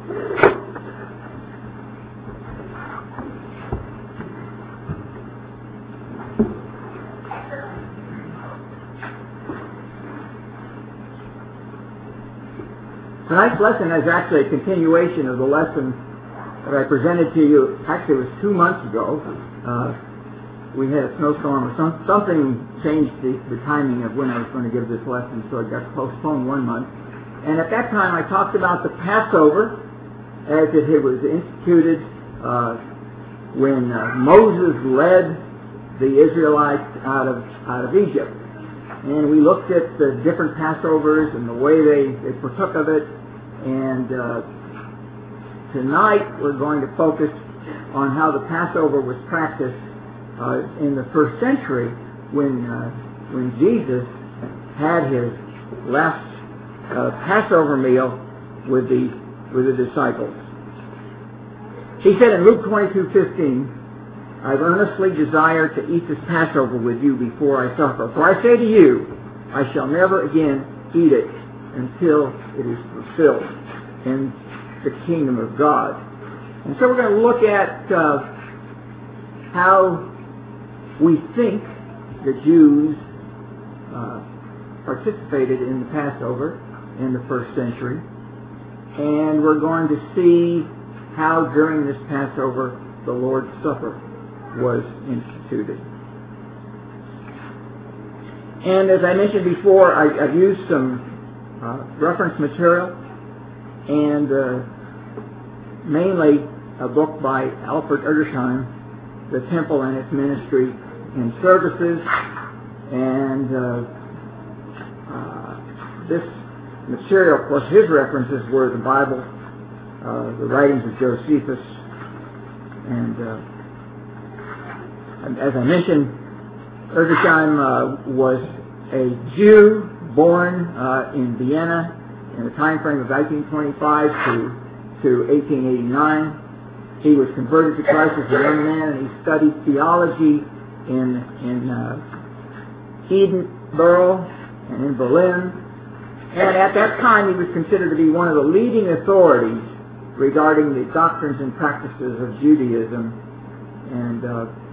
Tonight's lesson is actually a continuation of the lesson that I presented to you. Actually, it was 2 months ago. We had a snowstorm or something changed the timing of when I was going to give this lesson, so it got postponed 1 month. And at that time, I talked about the Passover as it was instituted when Moses led the Israelites out of Egypt. And we looked at the different Passovers and the way they partook of it. And tonight we're going to focus on how the Passover was practiced in the first century when Jesus had his last Passover meal with the disciples. He said in Luke 22:15, "I've earnestly desired to eat this Passover with you before I suffer. For I say to you, I shall never again eat it until it is fulfilled in the kingdom of God." And so we're going to look at how we think the Jews participated in the Passover in the first century. And we're going to see how during this Passover the Lord's Supper was instituted. And as I mentioned before, I've used some reference material, and mainly a book by Alfred Edersheim, The Temple and Its Ministry and Services. And this material, of course, his references were the Bible, the writings of Josephus, and as I mentioned, Edersheim was a Jew born in Vienna in the time frame of 1925 to 1889. He was converted to Christ as a young man, and he studied theology in Edinburgh and in Berlin. And at that time, he was considered to be one of the leading authorities regarding the doctrines and practices of Judaism. And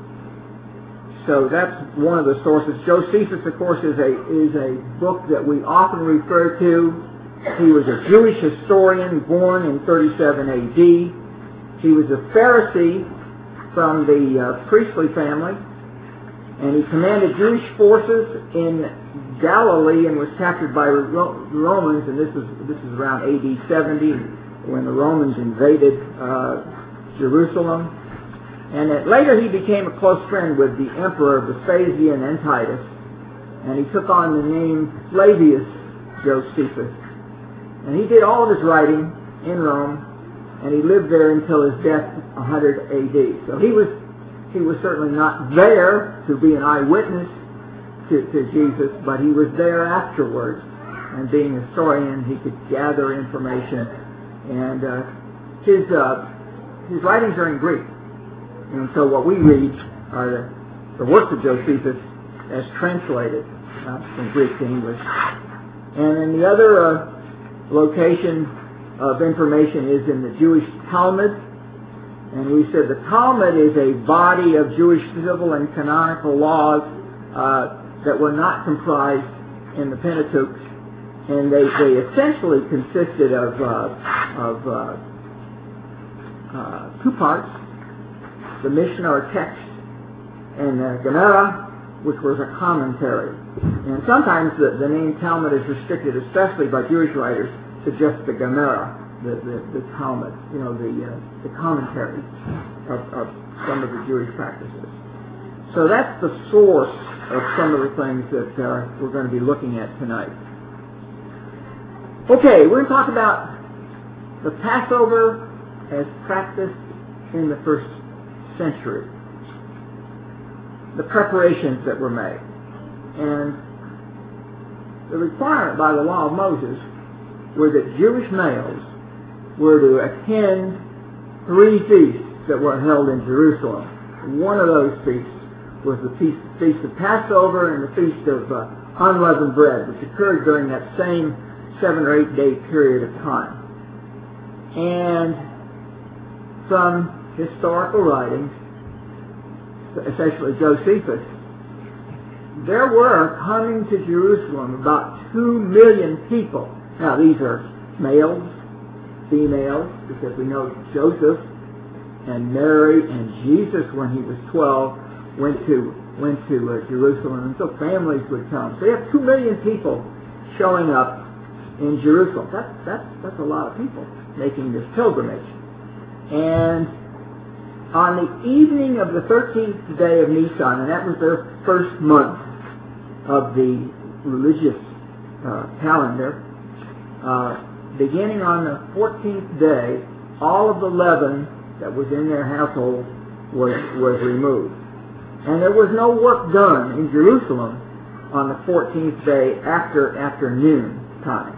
so that's one of the sources. Josephus, of course, is a book that we often refer to. He was a Jewish historian born in 37 A.D. He was a Pharisee from the priestly family, and he commanded Jewish forces in Galilee and was captured by Romans, and this is around A.D. 70 when the Romans invaded Jerusalem. And later he became a close friend with the emperor Vespasian and Titus, and he took on the name Flavius Josephus. And he did all of his writing in Rome, and he lived there until his death 100 A.D. So he was certainly not there to be an eyewitness to Jesus, but he was there afterwards. And being a historian, he could gather information. And his writings are in Greek. And so what we read are the works of Josephus as translated from Greek to English. And then the other location of information is in the Jewish Talmud. And we said the Talmud is a body of Jewish civil and canonical laws that were not comprised in the Pentateuch. And they essentially consisted of two parts: the Mishnah or text, and the Gemara, which was a commentary. And sometimes the name Talmud is restricted, especially by Jewish writers, to just the Gemara, the Talmud, the commentary of some of the Jewish practices. So that's the source of some of the things that we're going to be looking at tonight. Okay, we're going to talk about the Passover as practiced in the first century. The preparations that were made. And the requirement by the law of Moses were that Jewish males were to attend 3 feasts that were held in Jerusalem. One of those feasts was the Feast of Passover and the Feast of Unleavened Bread, which occurred during that same 7 or 8 day period of time. and some historical writings, especially Josephus, there were coming to Jerusalem about 2 million people. Now these are males, females, because we know Joseph and Mary and Jesus, when he was 12, went to Jerusalem, and so families would come. So you have 2 million people showing up in Jerusalem. That's a lot of people making this pilgrimage. And on the evening of the 13th day of Nisan, and that was their first month of the religious calendar, beginning on the 14th day, all of the leaven that was in their household was removed. And there was no work done in Jerusalem on the 14th day after noon time.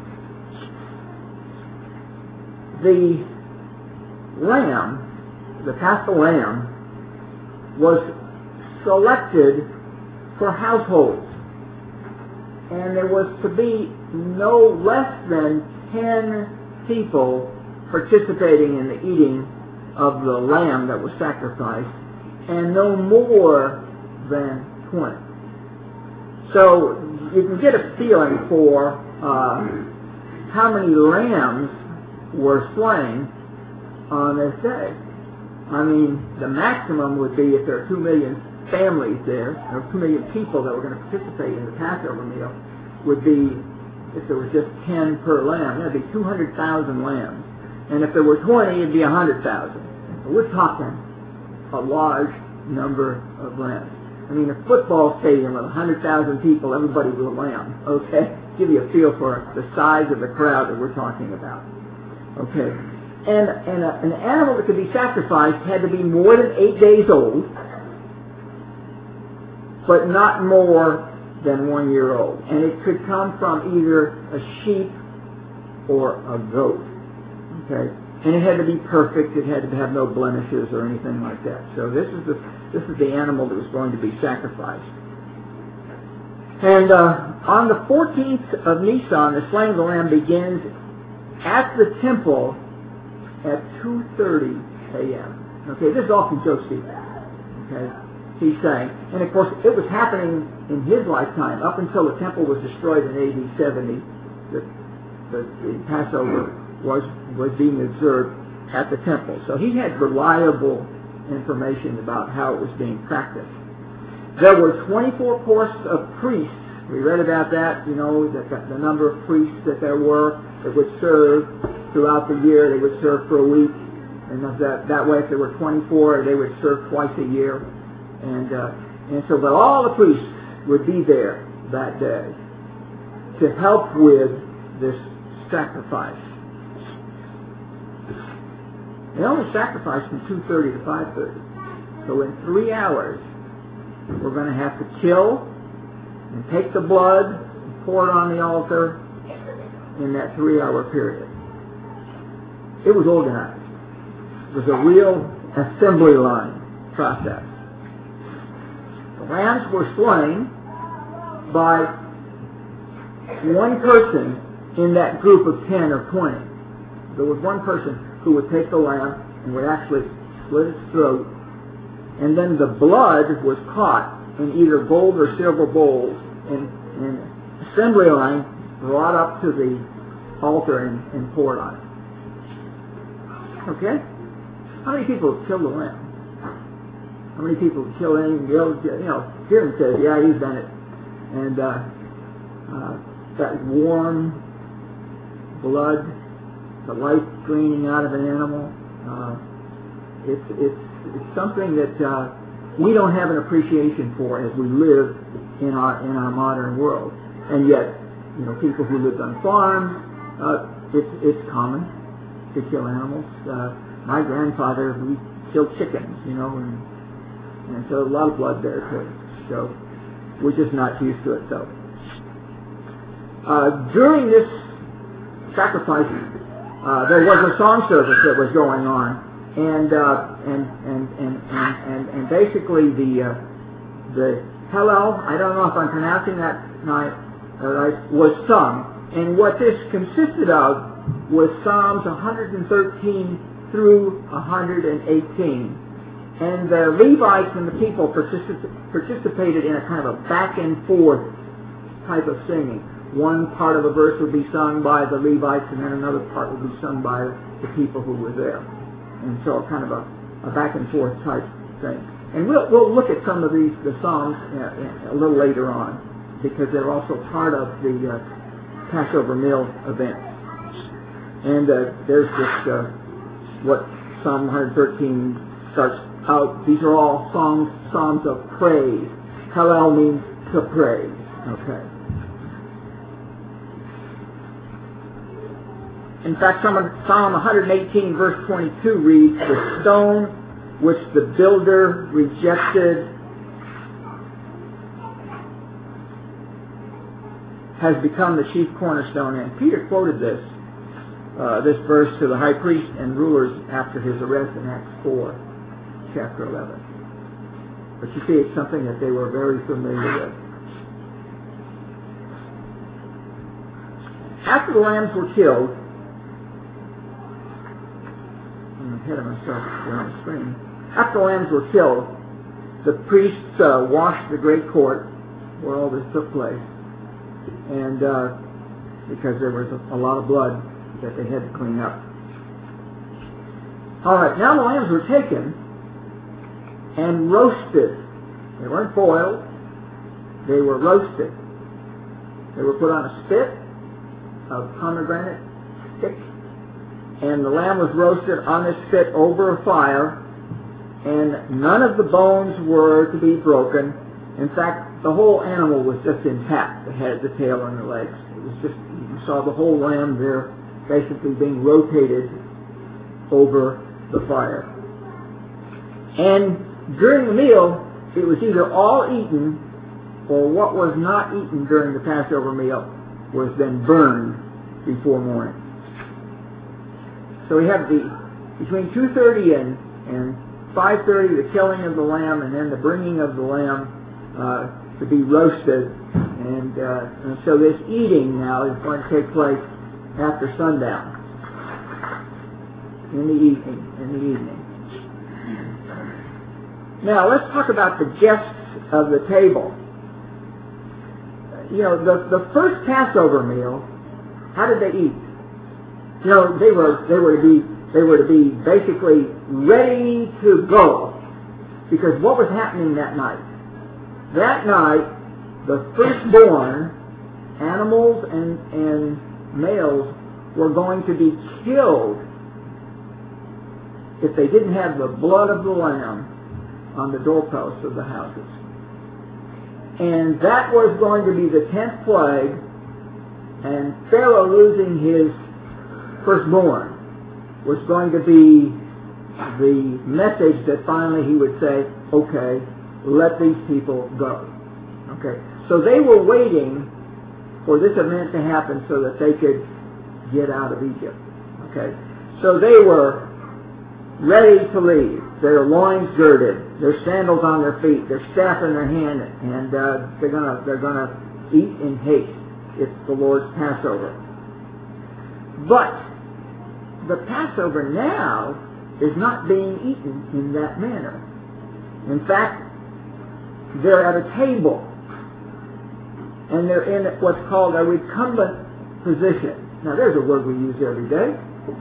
The lamb, the Paschal lamb, was selected for households. And there was to be no less than 10 people participating in the eating of the lamb that was sacrificed, and no more than 20. So you can get a feeling for how many lambs were slain on this day. I mean, the maximum would be, if there are 2 million families there, or 2 million people that were going to participate in the Passover meal, would be, if there was just 10 per lamb, that would be 200,000 lambs. And if there were 20, it'd be 100,000. We're talking a large number of lambs. I mean, a football stadium with 100,000 people, everybody was a lamb. Okay? Give you a feel for the size of the crowd that we're talking about. Okay. And an animal that could be sacrificed had to be more than 8 days old, but not more than 1 year old. And it could come from either a sheep or a goat. Okay? And it had to be perfect. It had to have no blemishes or anything like that. So this is the animal that was going to be sacrificed. And on the 14th of Nisan, the slaying of the lamb begins at the temple at 2:30 a.m. Okay, this is all from Josephus. Okay, he's saying, and of course it was happening in his lifetime up until the temple was destroyed in AD 70. The Passover was being observed at the temple. So he had reliable information about how it was being practiced. There were 24 courses of priests. We read about that, the number of priests that there were that would serve throughout the year. They would serve for a week. And that way, if there were 24, they would serve twice a year. But all the priests would be there that day to help with this sacrifice. They only sacrificed from 2:30 to 5:30. So in 3 hours, we're going to have to kill and take the blood and pour it on the altar in that 3-hour period. It was organized. It was a real assembly line process. The lambs were slain by one person in that group of 10 or 20. There was one person who would take the lamb and would actually slit its throat, and then the blood was caught in either gold or silver bowls and assembly line brought up to the altar and poured on it. Okay? How many people have killed a lamb? How many people have killed any? Jim says, yeah, he's done it. And that warm blood, the life draining out of an animal, it's something that we don't have an appreciation for as we live in our modern world. And yet, people who lived on farms, it's common to kill animals. My grandfather, we killed chickens, and so a lot of blood there too. So we're just not used to it. So during this sacrifice, there was a song service that was going on, and basically the Hallel, I don't know if I'm pronouncing that right, was sung. And what this consisted of was Psalms 113 through 118. And the Levites and the people participated in a kind of a back and forth type of singing. One part of a verse would be sung by the Levites, and then another part would be sung by the people who were there. And so kind of a back and forth type thing. And we'll look at some of the Psalms a little later on, because they're also part of the Passover meal event. And there's this, what Psalm 113 starts out. These are all psalms of praise. Hallel means to praise. Okay. In fact, Psalm 118 verse 22 reads, "The stone which the builder rejected has become the chief cornerstone." And Peter quoted this verse to the high priest and rulers after his arrest in Acts 4, chapter 11. But you see, it's something that they were very familiar with. After the lambs were killed, I'm ahead of myself here on the screen. After the lambs were killed, the priests washed the great court where all this took place, and because there was a lot of blood that they had to clean up. All right, now the lambs were taken and roasted. They weren't boiled. They were roasted. They were put on a spit of pomegranate stick, and the lamb was roasted on this spit over a fire, and none of the bones were to be broken. In fact, the whole animal was just intact, the head, the tail, and the legs. It was just, you saw the whole lamb there basically being rotated over the fire. And during the meal, it was either all eaten, or what was not eaten during the Passover meal was then burned before morning. So we have between 2:30 and 5:30, the killing of the lamb, and then the bringing of the lamb to be roasted. And so this eating now is going to take place after sundown, in the evening. Now let's talk about the guests of the table. You know, the first Passover meal, how did they eat? You know, they were to be basically ready to go, because what was happening that night? That night, the firstborn animals and males were going to be killed if they didn't have the blood of the lamb on the doorposts of the houses. And that was going to be the 10th plague, and Pharaoh losing his firstborn was going to be the message that finally he would say, okay, let these people go. Okay, so they were waiting for this event to happen so that they could get out of Egypt. Okay, so they were ready to leave, their loins girded, their sandals on their feet, their staff in their hand, and they're gonna eat in haste. It's the Lord's Passover. But the Passover now is not being eaten in that manner. In fact, they're at a table, and they're in what's called a recumbent position. Now, there's a word we use every day.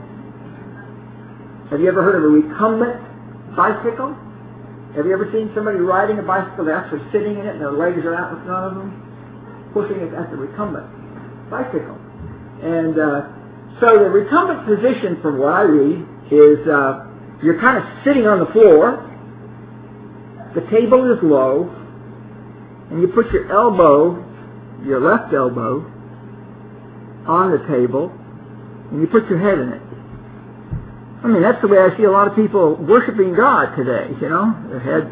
Have you ever heard of a recumbent bicycle? Have you ever seen somebody riding a bicycle? They're actually sitting in it, and their legs are out in front of them, pushing it. That's a recumbent bicycle. And so the recumbent position, from what I read, is you're kind of sitting on the floor. The table is low, and you put your elbow, your left elbow, on the table, and you put your head in it. I mean, that's the way I see a lot of people worshiping God today, you know, their head.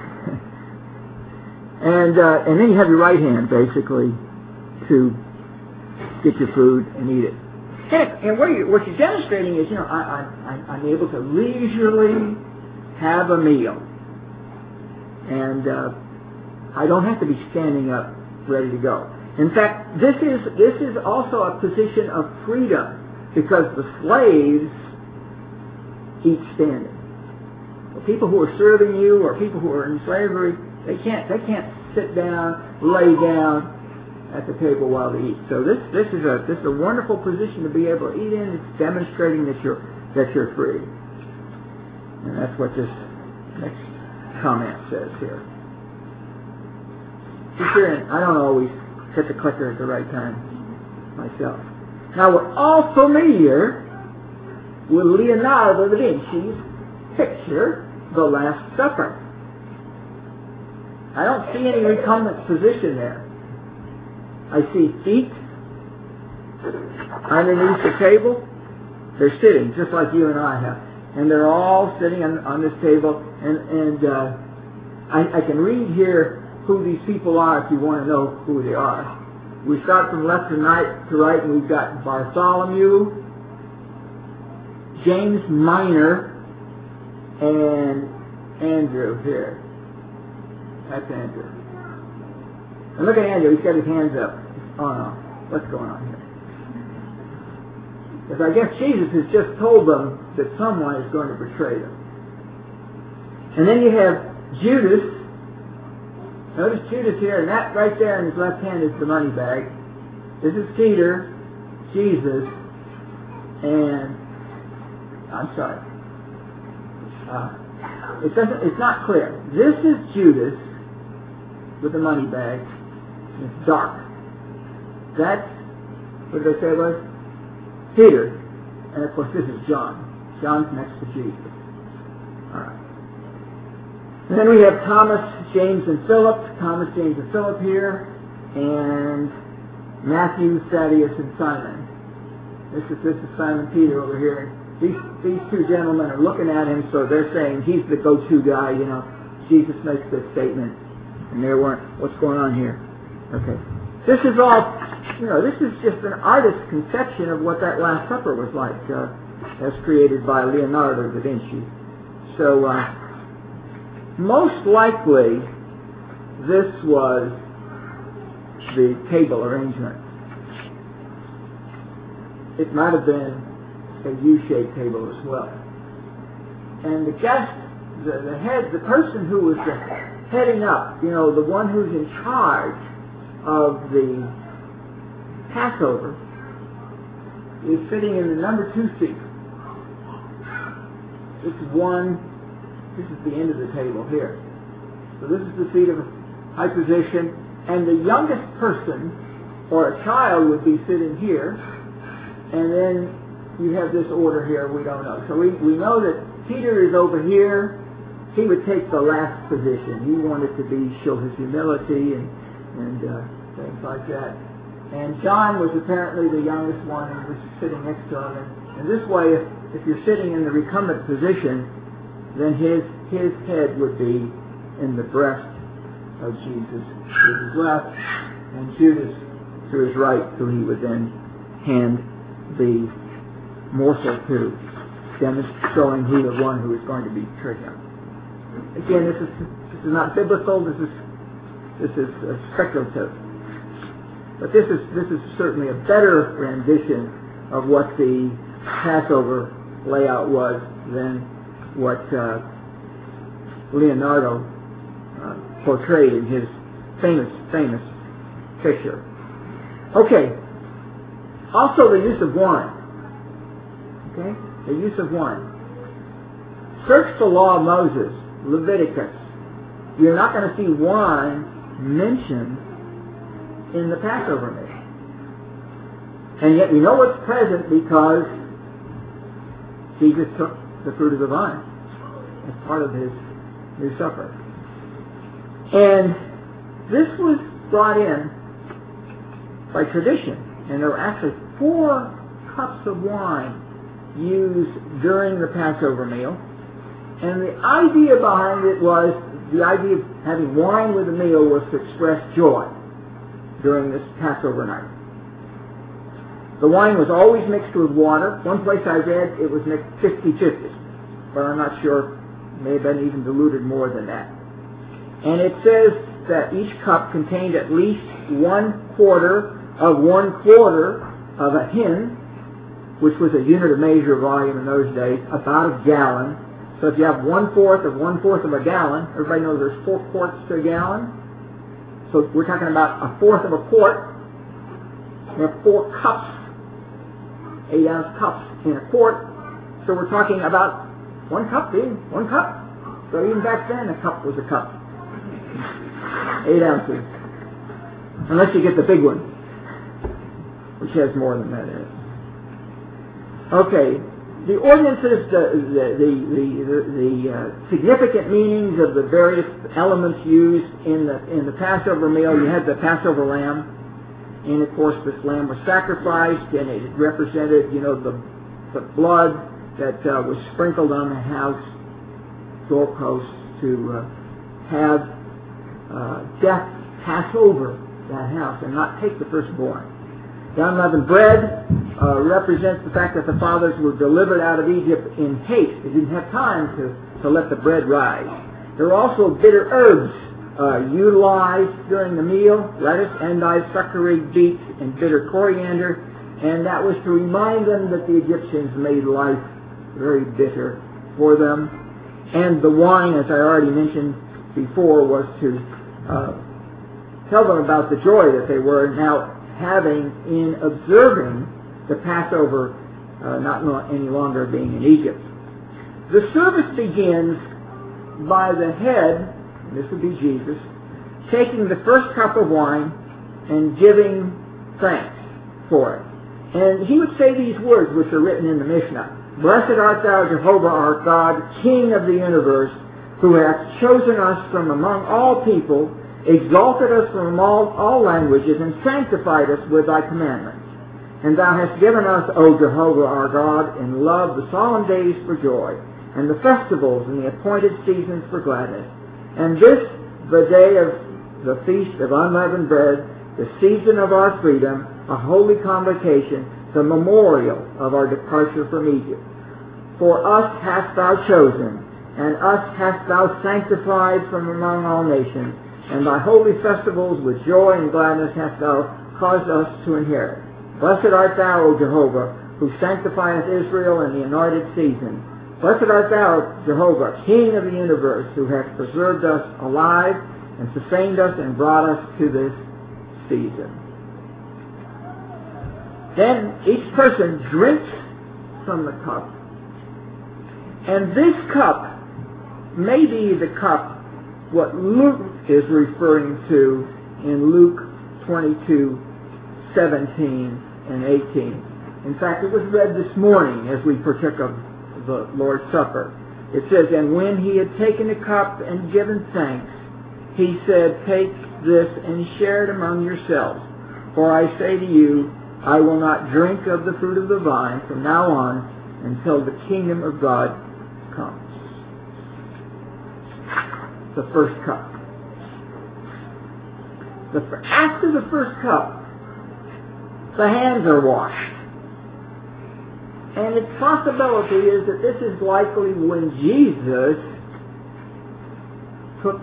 And then you have your right hand, basically, to get your food and eat it. And what you're demonstrating is, you know, I'm able to leisurely have a meal. And I don't have to be standing up ready to go. In fact, this is also a position of freedom. because the slaves eat standing. The people who are serving you or people who are in slavery, they can't sit down, lay down at the table while they eat. So this is a wonderful position to be able to eat in. It's demonstrating that you're free. And that's what this next comment says here. I don't always hit the clicker at the right time myself. Now we're all familiar with Leonardo da Vinci's picture, The Last Supper. I don't see any recumbent position there. I see feet underneath the table. They're sitting just like you and I have. And they're all sitting on this table. And I can read here who these people are if you want to know who they are. We start from left to right, and we've got Bartholomew, James Minor, and Andrew here. That's Andrew. And look at Andrew, he's got his hands up. Oh no, what's going on here? Because I guess Jesus has just told them that someone is going to betray them. And then you have Judas. Notice Judas here, and that right there in his left hand is the money bag. This is Peter, Jesus, and I'm sorry. It's not clear. This is Judas with the money bag. It's dark. That's, what did I say it was? Peter. And of course this is John. John's next to Jesus. Alright. And then we have Thomas, James, and Philip. Thomas, James, and Philip here. And Matthew, Thaddeus, and Simon. This is Simon Peter over here. These two gentlemen are looking at him, so they're saying he's the go-to guy, you know. Jesus makes this statement. And they weren't, what's going on here? Okay. This is all, you know, this is just an artist's conception of what that Last Supper was like, as created by Leonardo da Vinci. So, most likely, this was the table arrangement. It might have been a U-shaped table as well. And the guest, the person who was heading up, you know, the one who's in charge of the Passover, is sitting in the number 2 seat. This is the end of the table here. So this is the seat of high position, and the youngest person, or a child, would be sitting here, and then you have this order here, we don't know. So we know that Peter is over here. He would take the last position. He wanted to show his humility and things like that. And John was apparently the youngest one and was sitting next to him. And this way, if you're sitting in the recumbent position, then his head would be in the breast of Jesus to his left, and Judas to his right, so he would then hand the morsel to, showing who the one who is going to betray him. Again, this is not biblical. This is speculative. But this is certainly a better rendition of what the Passover layout was than what Leonardo portrayed in his famous picture. Okay. Also the use of wine. Okay? The use of wine. Search the law of Moses, Leviticus. You're not going to see wine mentioned in the Passover meal. And yet we know it's present because Jesus took the fruit of the vine as part of his supper. And this was brought in by tradition. And there were actually 4 cups of wine used during the Passover meal. And the idea behind it was, the idea of having wine with the meal was to express joy during this Passover night. The wine was always mixed with water. One place I read it was mixed 50-50, but I'm not sure. It may have been even diluted more than that. And it says that each cup contained at least 1/4 of a hin, which was a unit of measure of volume in those days, about a gallon. So if you have 1/4 of a gallon, everybody knows there's 4 quarts to a gallon. So we're talking about 1/4 of a quart. We have 4 cups, 8-ounce cups in a quart. So we're talking about 1 cup being 1 cup. So even back then, a cup was a cup. 8 ounces. Unless you get the big one, which has more than that in it. Okay, the ordinances, the significant meanings of the various elements used in the Passover meal. You had the Passover lamb, and of course this lamb was sacrificed, and it represented, the blood that was sprinkled on the house doorposts to have death pass over that house and not take the firstborn. The unleavened bread represents the fact that the fathers were delivered out of Egypt in haste. They didn't have time to let the bread rise. There were also bitter herbs utilized during the meal: lettuce, endive, succory, beets, and bitter coriander. And that was to remind them that the Egyptians made life very bitter for them. And the wine, as I already mentioned before, was to tell them about the joy that they were now having in observing the Passover, not any longer being in Egypt. The service begins by the head, and this would be Jesus, taking the first cup of wine and giving thanks for it. And he would say these words, which are written in the Mishnah: "Blessed art thou, Jehovah our God, King of the universe, who hast chosen us from among all people, exalted us from all languages, and sanctified us with thy commandments. And thou hast given us, O Jehovah our God, in love the solemn days for joy, and the festivals and the appointed seasons for gladness. And this, the day of the feast of unleavened bread, the season of our freedom, a holy convocation, the memorial of our departure from Egypt. For us hast thou chosen, and us hast thou sanctified from among all nations, and thy holy festivals with joy and gladness hast thou caused us to inherit. Blessed art thou, O Jehovah, who sanctifieth Israel in the anointed season. Blessed art thou, Jehovah, King of the universe, who hast preserved us alive and sustained us and brought us to this season." Then each person drinks from the cup, and this cup may be the cup what Luke is referring to in Luke 22:17 and 18. In fact, it was read this morning as we partook of the Lord's Supper. It says, "And when he had taken the cup and given thanks, he said, Take this and share it among yourselves. For I say to you, I will not drink of the fruit of the vine from now on until the kingdom of God comes." The first cup. After the first cup, the hands are washed. And its possibility is that this is likely when Jesus took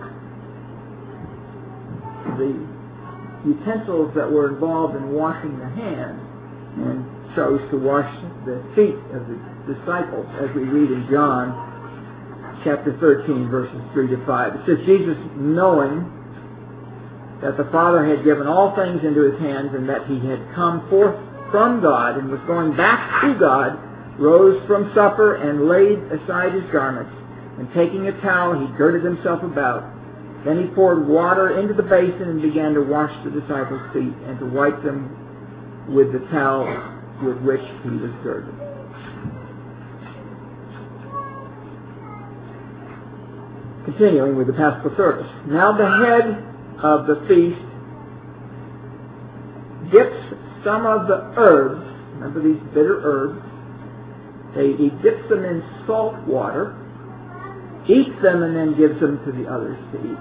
the utensils that were involved in washing the hands and chose to wash the feet of the disciples, as we read in John chapter 13, verses 3 to 5. It says, "Jesus, knowing that the Father had given all things into his hands, and that he had come forth from God and was going back to God, rose from supper and laid aside his garments, and taking a towel he girded himself about. Then he poured water into the basin and began to wash the disciples' feet and to wipe them with the towel with which he was girded." Continuing with the Paschal service. Now the head of the feast dips some of the herbs, remember these bitter herbs, he dips them in salt water, eats them, and then gives them to the others to eat.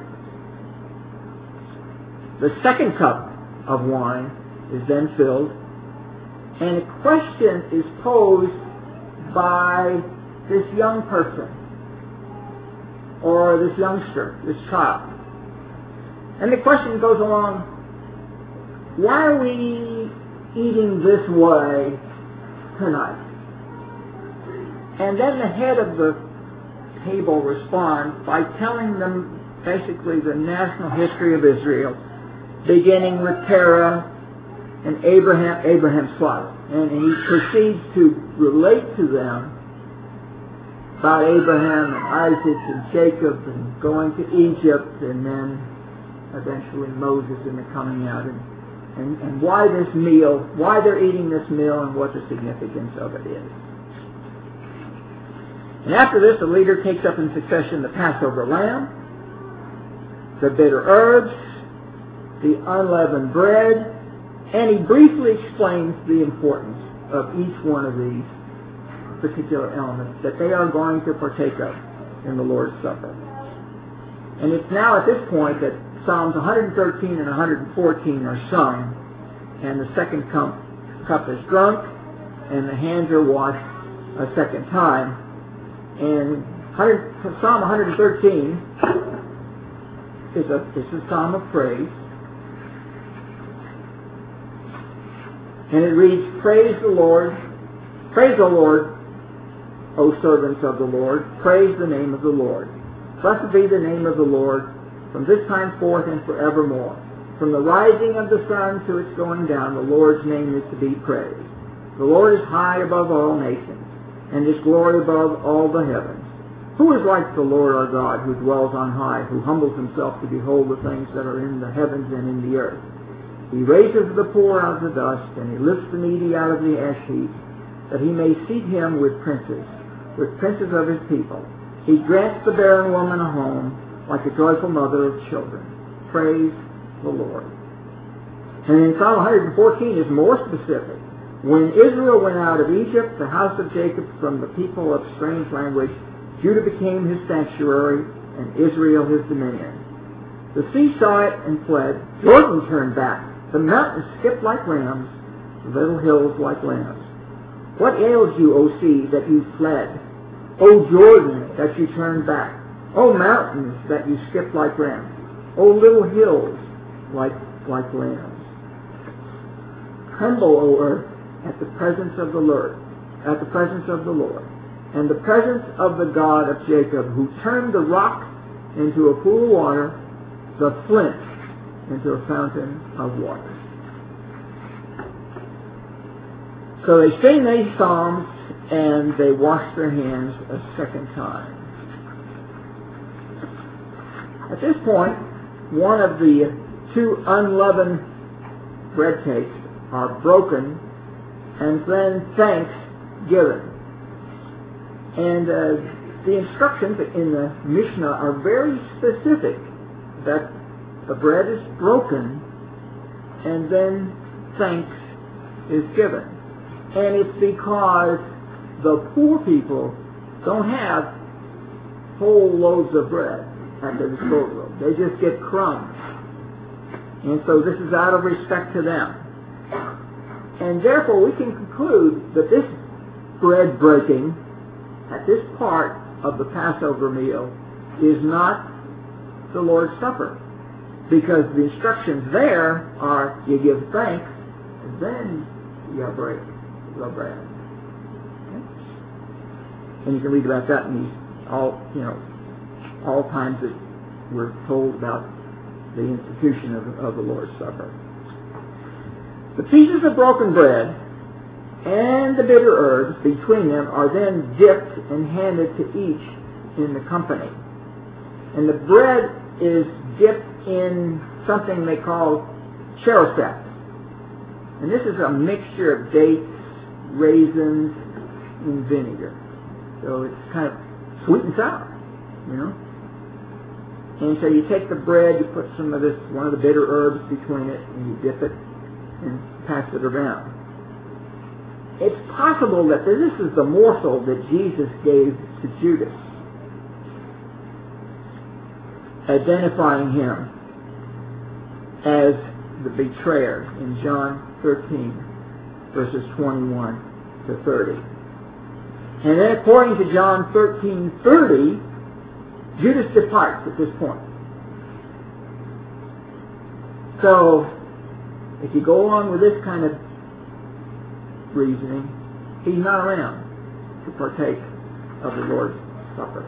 The second cup of wine is then filled, and a question is posed by this young person, or this youngster, this child. And the question goes along, why are we eating this way tonight? And then the head of the table responds by telling them basically the national history of Israel, beginning with Terah and Abraham's father. And he proceeds to relate to them about Abraham and Isaac and Jacob and going to Egypt, and then eventually Moses and the coming out, and why this meal, why they're eating this meal, and what the significance of it is. And after this, the leader takes up in succession the Passover lamb, the bitter herbs, the unleavened bread, and he briefly explains the importance of each one of these particular elements that they are going to partake of in the Lord's Supper. And it's now at this point that Psalms 113 and 114 are sung, and the second cup is drunk, and the hands are washed a second time. And Psalm 113 is a psalm of praise. And it reads, Praise the Lord, O servants of the Lord, praise the name of the Lord. Blessed be the name of the Lord from this time forth and forevermore. From the rising of the sun to its going down, the Lord's name is to be praised. The Lord is high above all nations, and his glory above all the heavens. Who is like the Lord our God, who dwells on high, who humbles himself to behold the things that are in the heavens and in the earth? He raises the poor out of the dust, and he lifts the needy out of the ash heap, that he may seat him with princes of his people. He grants the barren woman a home, like a joyful mother of children. Praise the Lord. And in Psalm 114 is more specific. When Israel went out of Egypt, the house of Jacob, from the people of strange language, Judah became his sanctuary, and Israel his dominion. The sea saw it and fled. Jordan turned back. The mountains skipped like rams, the little hills like lambs. What ails you, O sea, that you fled? O Jordan, that you turned back? O mountains, that you skipped like rams? O little hills, like lambs? Tremble, O earth, at the presence of the Lord, and the presence of the God of Jacob, who turned the rock into a pool of water, the flint into a fountain of water. So they sing these psalms, and they wash their hands a second time. At this point, one of the two unleavened bread cakes are broken, and then thanks given. And the instructions in the Mishnah are very specific, that the bread is broken and then thanks is given. And it's because the poor people don't have whole loaves of bread at their disposal. They just get crumbs. And so this is out of respect to them. And therefore we can conclude that this bread breaking at this part of the Passover meal is not the Lord's Supper, because the instructions there are you give thanks and then you break the bread. Okay? And you can read about that in these all times that we're told about the institution of the Lord's Supper. The pieces of broken bread and the bitter herbs between them are then dipped and handed to each in the company. And the bread is dipped in something they call cherosep. And this is a mixture of dates, raisins, and vinegar. So it's kind of sweet and sour, you know. And so you take the bread, you put some of this, one of the bitter herbs between it, and you dip it and pass it around. It's possible that this is the morsel that Jesus gave to Judas, identifying him as the betrayer in John 13, verses 21 to 30. And then according to John 13:30, Judas departs at this point. So, if you go along with this kind of reasoning, he's not around to partake of the Lord's Supper.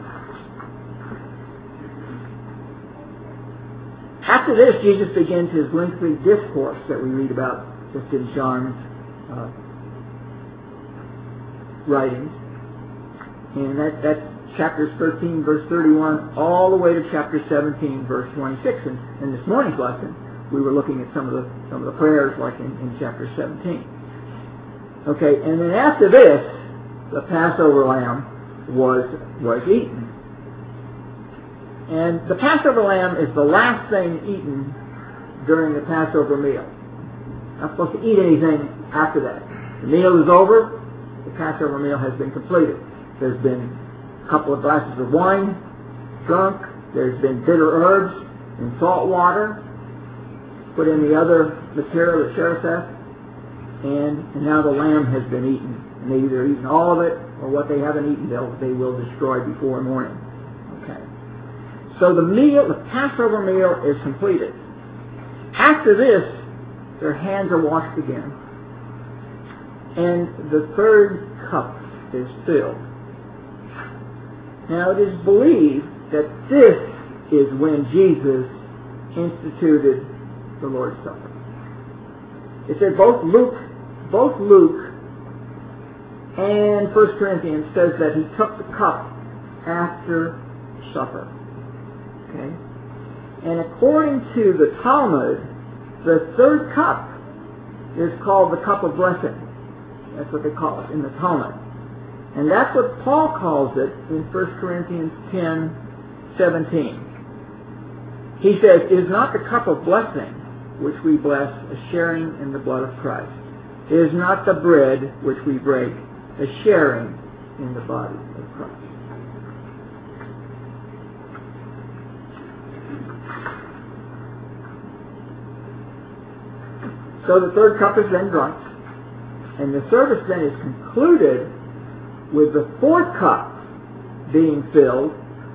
After this, Jesus begins his lengthy discourse that we read about just in John's writings. And that's chapters 13, verse 31, all the way to chapter 17, verse 26. And in this morning's lesson, we were looking at some of the prayers like in chapter 17. Okay, and then after this, the Passover lamb was eaten. And the Passover lamb is the last thing eaten during the Passover meal. Not supposed to eat anything after that. The meal is over. The Passover meal has been completed. There's been a couple of glasses of wine drunk. There's been bitter herbs and salt water put in the other material, the shereseth, and now the lamb has been eaten. And they've either eaten all of it, or what they haven't eaten, they will destroy before morning. Okay. So the Passover meal is completed. After this, their hands are washed again, and the third cup is filled. Now it is believed that this is when Jesus instituted the Lord's Supper. It said both Luke and 1 Corinthians says that he took the cup after supper. Okay? And according to the Talmud, the third cup is called the cup of blessing. That's what they call it in the Talmud. And that's what Paul calls it in 1 Corinthians 10:17. He says, "Is not the cup of blessing which we bless a sharing in the blood of Christ? Is not the bread which we break a sharing in the body of Christ?" So the third cup is then drunk, and the service then is concluded with the fourth cup being filled,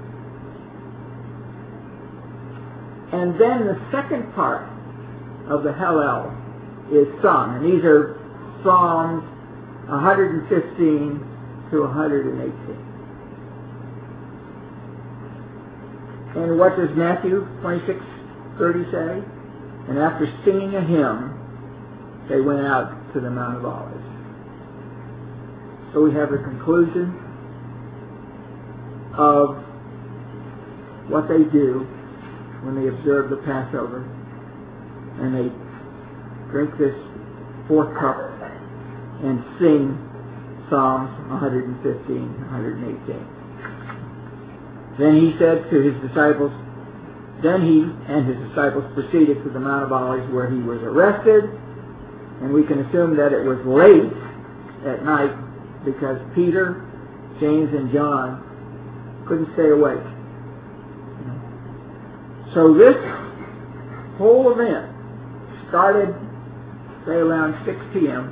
and then the second part of the Hallel is sung, and these are Psalms 115 to 118. And what does Matthew 26:30 say? "And after singing a hymn, they went out to the Mount of Olives." So we have the conclusion of what they do when they observe the Passover, and they drink this fourth cup and sing Psalms 115, 118. Then he said to his disciples, then he and his disciples proceeded to the Mount of Olives, where he was arrested, and we can assume that it was late at night because Peter, James, and John couldn't stay awake. So this whole event started, say, around 6 p.m.,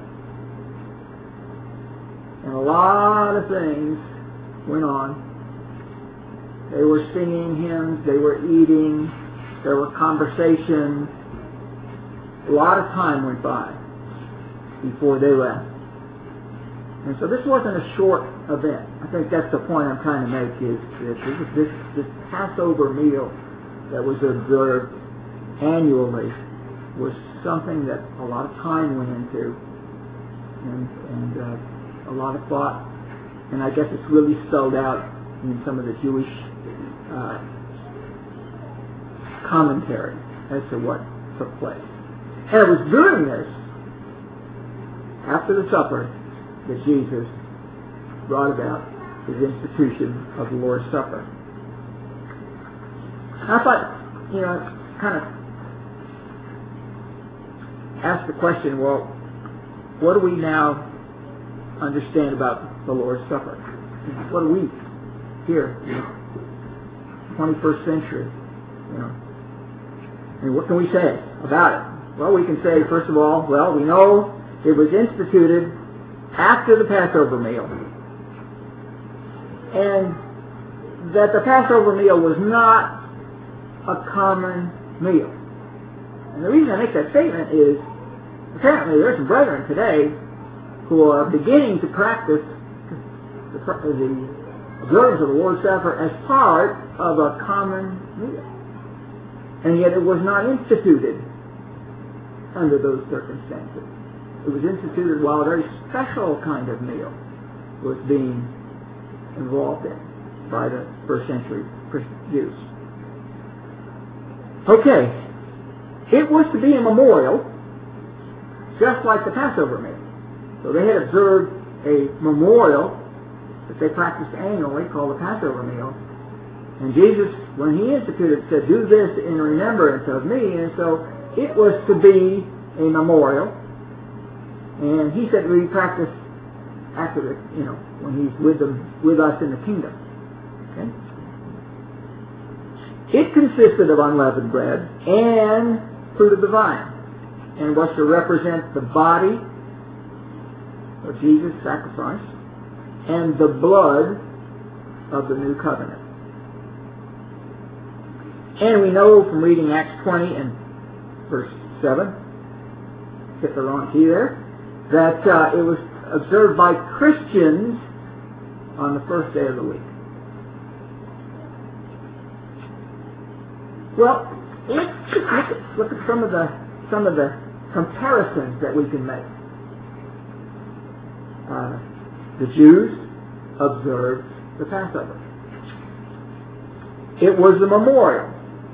and a lot of things went on. They were singing hymns, they were eating, there were conversations. A lot of time went by before they left. And so this wasn't a short event. I think that's the point I'm trying to make, is this Passover meal that was observed annually was something that a lot of time went into, and a lot of thought, and I guess it's really spelled out in some of the Jewish commentary as to what took place. And it was during this, after the supper, that Jesus brought about his institution of the Lord's Supper. I thought, kind of ask the question, well, what do we now understand about the Lord's Supper? What do we here, 21st century, and what can we say about it? Well, we can say, first of all, we know it was instituted after the Passover meal, and that the Passover meal was not a common meal. And the reason I make that statement is, apparently there are some brethren today who are beginning to practice the observance of the Lord's Supper as part of a common meal. And yet it was not instituted under those circumstances. It was instituted while a very special kind of meal was being involved in by the first century Jews. Okay, it was to be a memorial, just like the Passover meal. So they had observed a memorial that they practiced annually called the Passover meal. And Jesus, when he instituted it, said, "Do this in remembrance of me." And so it was to be a memorial. And he said we practice after the, when he's with us in the kingdom. Okay? It consisted of unleavened bread and fruit of the vine, and was to represent the body of Jesus' sacrifice and the blood of the new covenant. And we know from reading Acts 20 and verse 7, get the wrong key there, that it was observed by Christians on the first day of the week. Well, let's just look at some of the comparisons that we can make. The Jews observed the Passover. It was a memorial.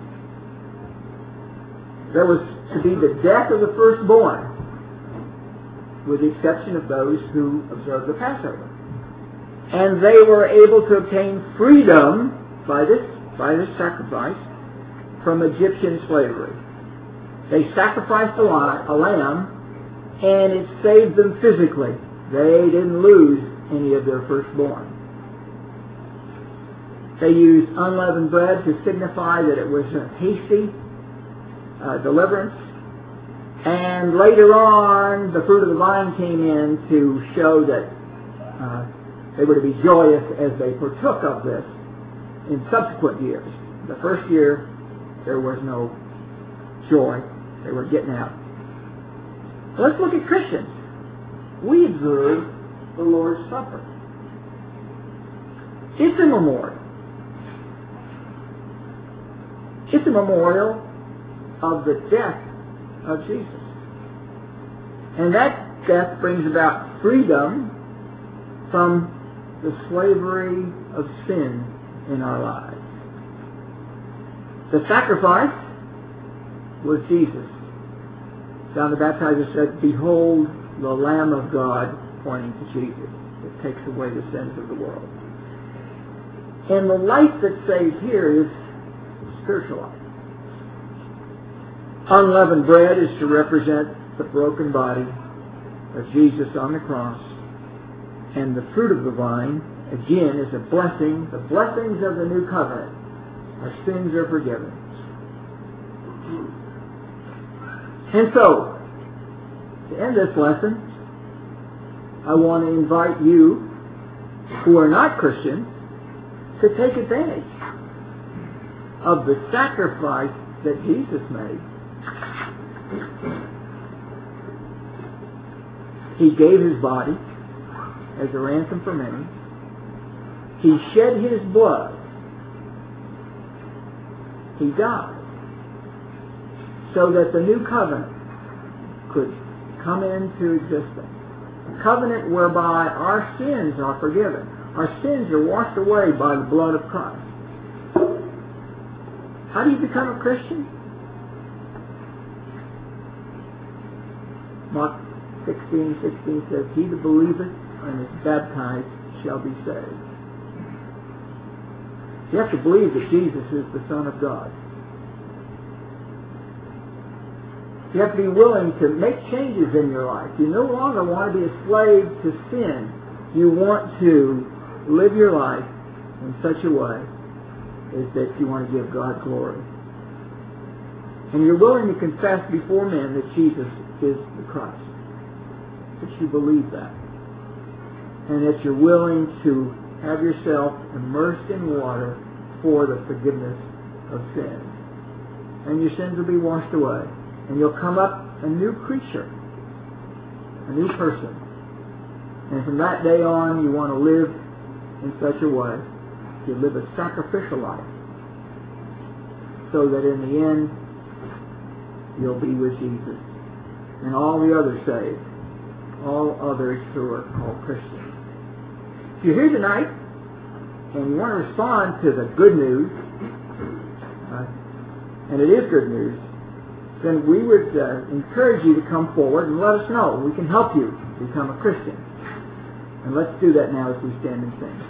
There was to be the death of the firstborn, with the exception of those who observed the Passover. And they were able to obtain freedom by this sacrifice from Egyptian slavery. They sacrificed a lamb, and it saved them physically. They didn't lose any of their firstborn. They used unleavened bread to signify that it was a hasty deliverance. And later on, the fruit of the vine came in to show that they were to be joyous as they partook of this in subsequent years. The first year, there was no joy. They were getting out. Let's look at Christians. We observe the Lord's Supper. It's a memorial. It's a memorial of the death of Jesus. And that death brings about freedom from the slavery of sin in our lives. The sacrifice was Jesus. John the Baptizer said, "Behold the Lamb of God," pointing to Jesus, that takes away the sins of the world. And the life that's saved here is spiritual life. Unleavened bread is to represent the broken body of Jesus on the cross. And the fruit of the vine, again, is a blessing, the blessings of the new covenant. Our sins are forgiven. And so, to end this lesson, I want to invite you, who are not Christians, to take advantage of the sacrifice that Jesus made. He gave his body as a ransom for many. He shed his blood. He died so that the new covenant could come into existence. A covenant whereby our sins are forgiven. Our sins are washed away by the blood of Christ. How do you become a Christian? Mark 16:16 says, "He that believeth and is baptized shall be saved." You have to believe that Jesus is the Son of God. You have to be willing to make changes in your life. You no longer want to be a slave to sin. You want to live your life in such a way as that you want to give God glory. And you're willing to confess before men that Jesus is the Christ. That you believe that. And that you're willing to have yourself immersed in water for the forgiveness of sins. And your sins will be washed away. And you'll come up a new creature, a new person. And from that day on, you want to live in such a way you live a sacrificial life, so that in the end you'll be with Jesus and all the others saved, all others who are called Christians. If you're here tonight and you want to respond to the good news, and it is good news, then we would encourage you to come forward and let us know. We can help you become a Christian. And let's do that now as we stand and sing.